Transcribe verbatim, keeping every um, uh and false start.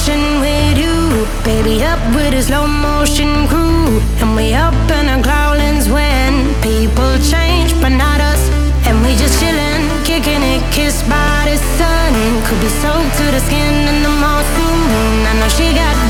ocean with you, baby, up with a slow motion crew. And we up in our growlings when people change, but not us. And we just chillin', kicking it, kissed by the sun. Could be soaked to the skin in the morning. I know she got